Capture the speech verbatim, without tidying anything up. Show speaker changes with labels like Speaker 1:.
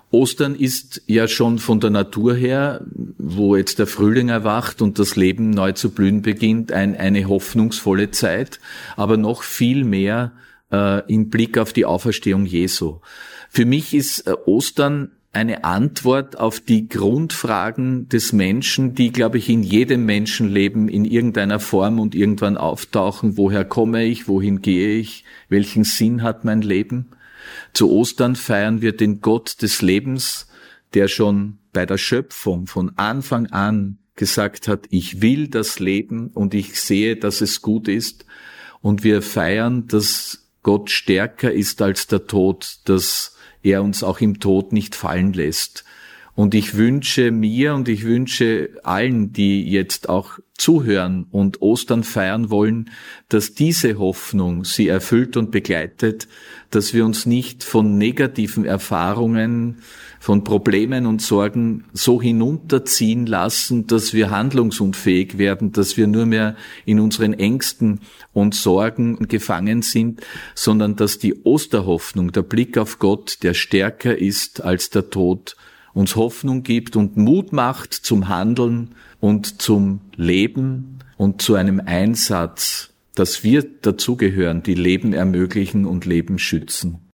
Speaker 1: Ostern ist ja schon von der Natur her, wo jetzt der Frühling erwacht und das Leben neu zu blühen beginnt, ein, eine hoffnungsvolle Zeit, aber noch viel mehr äh, im Blick auf die Auferstehung Jesu. Für mich ist äh, Ostern eine Antwort auf die Grundfragen des Menschen, die, glaube ich, in jedem Menschenleben in irgendeiner Form und irgendwann auftauchen. Woher komme ich? Wohin gehe ich? Welchen Sinn hat mein Leben? Zu Ostern feiern wir den Gott des Lebens, der schon bei der Schöpfung von Anfang an gesagt hat, ich will das Leben und ich sehe, dass es gut ist. Und wir feiern, dass Gott stärker ist als der Tod, dass er uns auch im Tod nicht fallen lässt. Und ich wünsche mir und ich wünsche allen, die jetzt auch zuhören und Ostern feiern wollen, dass diese Hoffnung sie erfüllt und begleitet, dass wir uns nicht von negativen Erfahrungen, von Problemen und Sorgen so hinunterziehen lassen, dass wir handlungsunfähig werden, dass wir nur mehr in unseren Ängsten und Sorgen gefangen sind, sondern dass die Osterhoffnung, der Blick auf Gott, der stärker ist als der Tod, uns Hoffnung gibt und Mut macht zum Handeln und zum Leben und zu einem Einsatz, dass wir dazugehören, die Leben ermöglichen und Leben schützen.